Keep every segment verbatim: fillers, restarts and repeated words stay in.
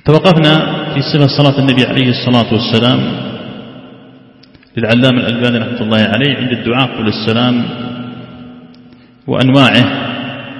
توقفنا في صفة صلاة النبي عليه الصلاة والسلام للعلامة الألباني رحمة الله عليه عند الدعاء قبل السلام وأنواعه،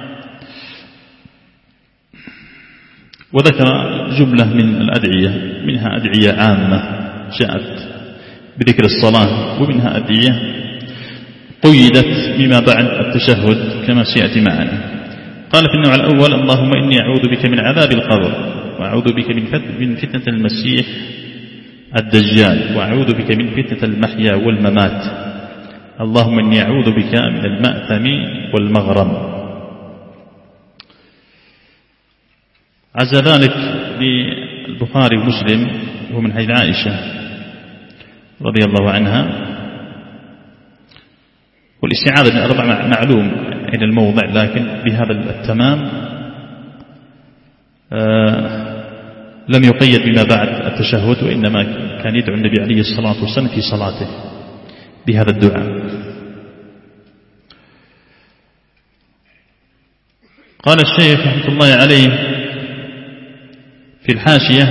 وذكر جملة من الأدعية، منها أدعية عامة جاءت بذكر الصلاة، ومنها أدعية قيدت بما بعد التشهد كما سيأتي معنا. قال في النوع الأول: اللهم إني أعوذ بك من عذاب القبر، وأعوذ بك من فتنة المسيح الدجال، وأعوذ بك من فتنة المحيا والممات، اللهم إني أعوذ بك من المأثم والمغرم. عزى ذلك للبخاري ومسلم ومن حديث عائشة رضي الله عنها. والاستعاذة من أربع معلوم إلى الموضع، لكن بهذا التمام آه لم يقيد بما بعد التشهد، وإنما كان يدعو النبي عليه الصلاة والسلام في صلاته بهذا الدعاء. قال الشيخ رحمة الله عليه في الحاشية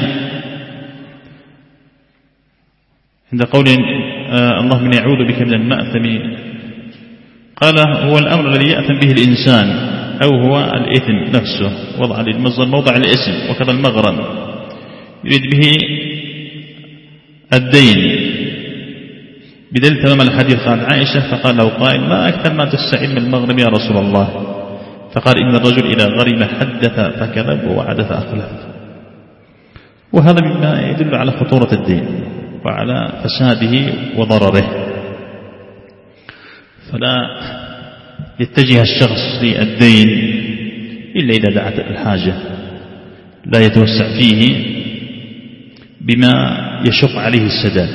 عند قول آه اللهم إني أعوذ بك من المأثم، قال هو الأمر الذي يأثم به الإنسان، أو هو الإثم نفسه، وضع للمصدر موضع الاسم، وكذا المغرم يريد به الدين بدل تمام الحديث. قال عائشة: فقال له قائل: ما أكثر ما تستعين من المغرم يا رسول الله؟ فقال: إن الرجل إذا غرم حدث فكذب ووعد فأخلف. وهذا مما يدل على خطورة الدين وعلى فساده وضرره، فلا يتجه الشخص للدين إلا إذا دعت الحاجة، لا يتوسع فيه بما يشق عليه السداد.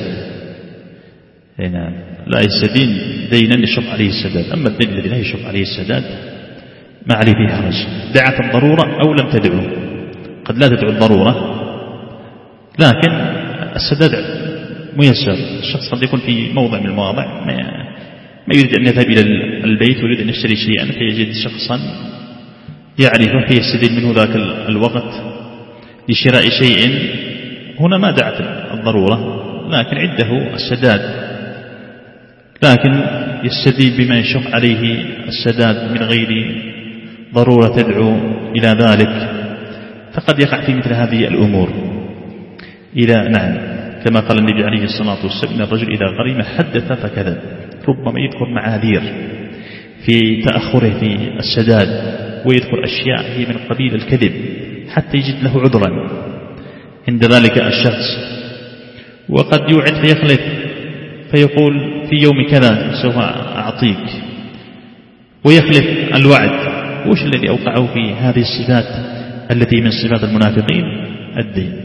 لا يستدين دينا يشق عليه السداد، أما الدين الذي لا يشق عليه السداد ما عليه فيه حرج، دعت الضرورة أو لم تدعو. قد لا تدعو الضرورة لكن السداد ميسر. الشخص قد يكون في موضع من المواضع ما يريد أن يذهب إلى البيت ويريد أن يشتري شيئا، فيجد شخصا يعرفه فيستدين منه ذاك الوقت لشراء شيء. هنا ما دعت الضرورة لكن عنده السداد، لكن يستدين بما يشق عليه السداد من غير ضرورة تدعو إلى ذلك، فقد يقع في مثل هذه الأمور. إلى نعم كما قال النبي عليه الصلاة والسلام: إن الرجل إذا غرم حدث فكذب. ربما يذكر معاذير في تأخره في السداد، ويذكر أشياء هي من قبيل الكذب حتى يجد له عذرا عند ذلك الشخص. وقد يوعد فيخلف، فيقول في يوم كذا سوف أعطيك، ويخلف الوعد. وش الذي أوقعه في هذه الصفات التي من صفات المنافقين؟ الدين.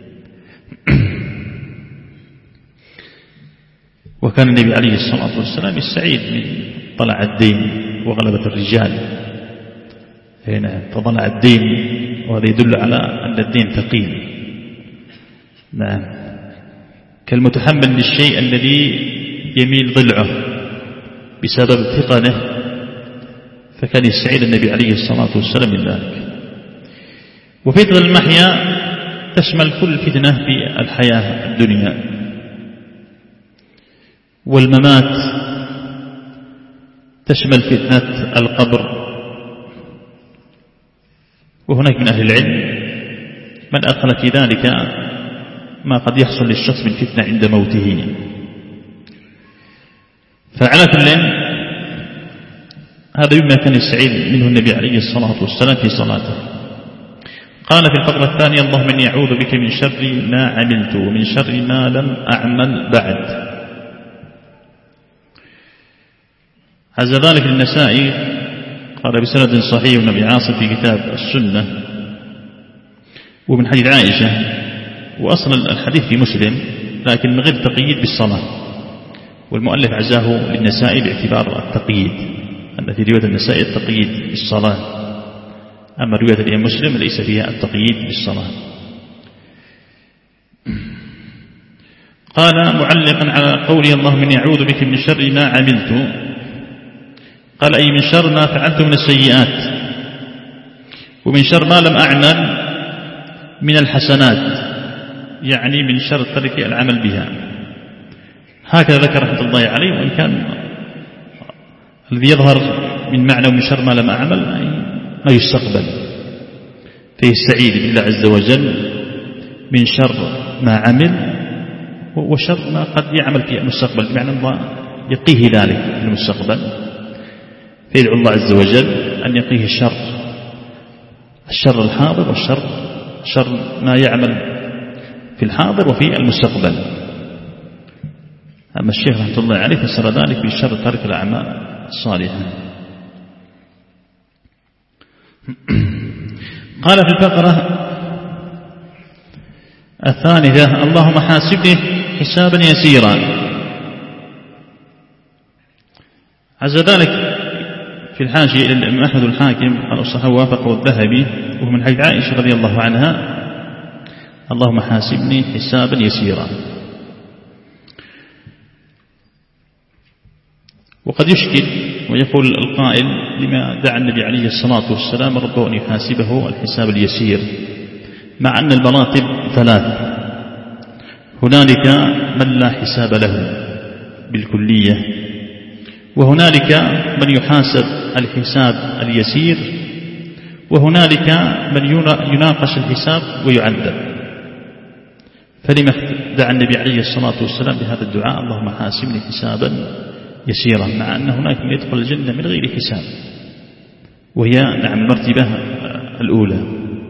وكان النبي عليه الصلاة والسلام يستعيد من طلع الدين وغلبة الرجال. هنا فطلع الدين، وهذا يدل على أن الدين ثقيل. نعم، كالمتحمل للشيء الذي يميل ضلعه بسبب ثقله، فكان يستعيد النبي عليه الصلاة والسلام من ذلك. وفتنة المحيا تشمل كل فتنة في الحياة الدنيا، والممات تشمل فتنة القبر. وهناك من أهل العلم من أدخل في ذلك ما قد يحصل للشخص من فتنة عند موته. فعلى كل هذا مما كان يستعيذ منه النبي عليه الصلاة والسلام في صلاته. قال في الفقرة الثانية: اللهم إني أعوذ بك من شر ما عملت ومن شر ما لم أعمل بعد. هذا ذلك للنسائي قال بسند صحيح من أبي عاصم في كتاب السنة ومن حديث عائشة. وأصل الحديث في مسلم لكن من غير تقييد بالصلاة، والمؤلف عزاه للنسائي باعتبار التقييد، أن في رواية النسائي التقييد بالصلاة، أما رواية الإمام مسلم ليس فيها التقييد بالصلاة. قال معلقا على قوله: اللهم إني أعوذ بك من شر ما عملت، قال أي من شر ما فعلت من السيئات، ومن شر ما لم أعمل من الحسنات، يعني من شر ترك العمل بها. هكذا ذكر رحمة الله عليه. وإن كان الذي يظهر من معنى ومن شر ما لم أعمل ما يستقبل، فيستعيذ بالله عز وجل من شر ما عمل وشر ما قد يعمل في المستقبل، بمعنى الله يقيه ذلك في المستقبل، فيدعو الله عز وجل أن يقيه الشر الشر الحاضر والشر شر ما يعمل في الحاضر وفي المستقبل. أما الشيخ رحمة الله عليه فسر ذلك بشر ترك الأعمال الصالحة. قال في الفقرة الثالثة: اللهم حاسبني حسابا يسيرا. عز ذلك في الحاشية إلى الإمام أحمد الحاكم قال الصحابة وافقه الذهبي وهو من حديث عائشة رضي الله عنها: اللهم حاسبني حسابا يسيرا. وقد يشكل ويقول القائل: لما دعا النبي عليه الصلاة والسلام ربه أن يحاسبه الحساب اليسير، مع أن المراتب ثلاث: هنالك من لا حساب له بالكلية، وهنالك من يحاسب الحساب اليسير، وهنالك من يناقش الحساب ويعذب. فلما دعا النبي عليه الصلاة والسلام بهذا الدعاء: اللهم حاسبني حسابا يسيرا، مع أن هناك من يدخل الجنة من غير حساب، وهي نعم المرتبة الأولى.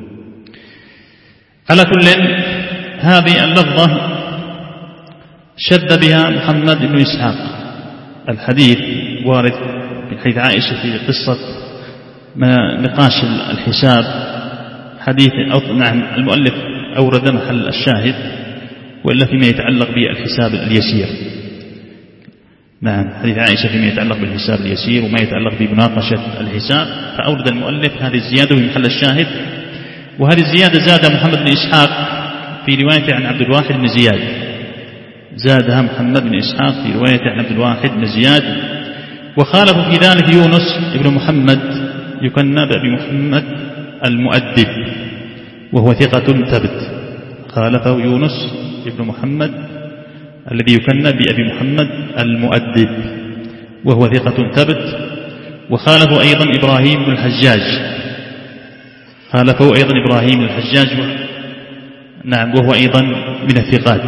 على كل هذه اللفظة شد بها محمد بن إسحاق. الحديث وارد من حديث عائشة في قصة نقاش الحساب، حديث نعم المؤلف أورد محل الشاهد، وإلا فيما يتعلق بالحساب اليسير. نعم حديث عائشة فيما يتعلق بالحساب اليسير وما يتعلق بمناقشة الحساب، فأورد المؤلف هذه الزيادة في محل الشاهد. وهذه الزيادة زاد محمد بن إسحاق في روايته عن عبد الواحد بن زياد، زادها محمد بن إسحاق في روايته عن عبد الواحد بن زياد. وخالف في ذلك يونس بن محمد يكنى بأبي محمد المؤدب، وهو ثقة ثبت. خالفه يونس بن محمد الذي يكنى بأبي محمد المؤدب، وهو ثقة ثبت. وخالفه أيضا إبراهيم بن الحجاج، خالفه أيضا إبراهيم بن الحجاج، نعم وهو أيضا من الثقات.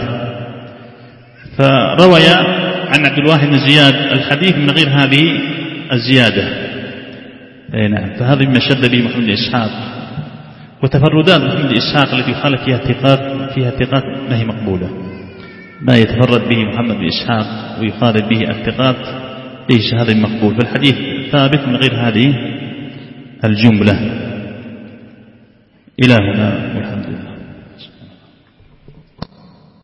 فروي عن عبد الواحد بن زياد الحديث من غير هذه الزيادة. أي نعم، فهذا مما شد به محمد بن إسحاق. وتفردات محمد بن إسحاق التي يخالف فيها الثقات فيها الثقات ما هي مقبولة. ما يتفرد به محمد بن إسحاق ويخالف به الثقات ليس هذا المقبول، فالحديث ثابت من غير هذه الجملة. إلى هنا.